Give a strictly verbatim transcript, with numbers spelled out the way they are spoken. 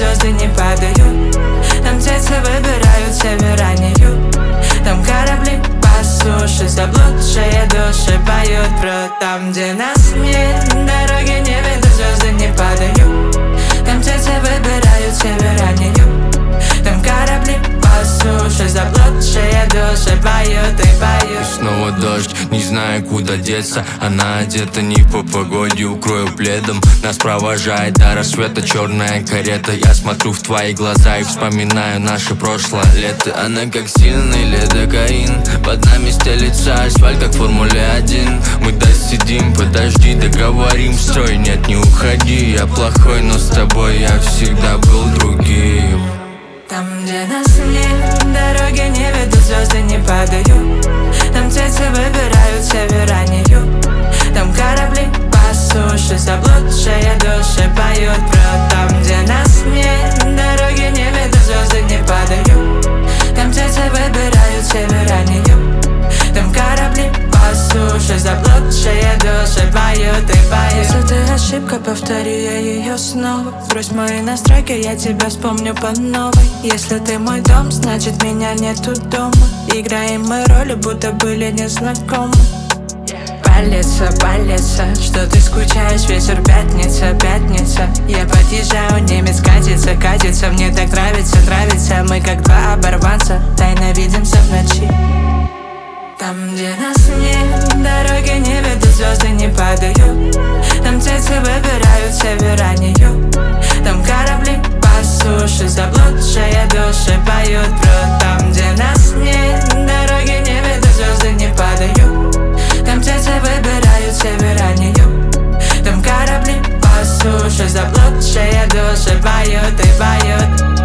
звезды не падают. Там птицы выбирают севера, не юг. Там корабли по суше, заблудшие души поют про там, где нас нет. Дороги не ведут, звезды не падают. Там птицы выбирают севера, не юг. Там корабли по суше, заблудшие души поют и поют. И снова дождь, не знаю, куда деться. Она одета не по погоде, укрою пледом. Нас провожает до рассвета черная карета. Я смотрю в твои глаза и вспоминаю наше прошлое лето. Она как сильный ледокаин, под нами стелится асфальт, как в Формуле один. Мы досидим, подожди, договорим, строй. Нет, не уходи, я плохой, но с тобой я всегда был другим. Там, где нас нет, дороги не ведут, звезды не падают. Там птицы выбирают севера, не юг. Там корабли по суше, заблудшие души поют про там, где нас нет. Дороги не ведут, звезды не падают. Там птицы выбирают севера, не юг. Там корабли по суше, заблудшие души поют и поют. Если ты ошибка, повтори я ее снова. Брось мои настройки, я тебя вспомню по новой. Если ты мой дом, значит меня нету дома. Играем мы роли, будто были незнакомы. Палится, палится, что ты скучаешь, вечер пятница, пятница. Я подъезжаю, немец катится, катится. Мне так нравится, нравится. Мы как два оборванца, тайно видимся в ночи. Там, где нас нет, дороги не ведут, звезды не падают. Там птицы выбирают севера, не юг. Там корабли по суше, заблудшие души поют про там, где нас нет. Дороги не ведут, звезды не падают. Там птицы выбирают севера, не юг. Там корабли по суше, заблудшие души поют и поют.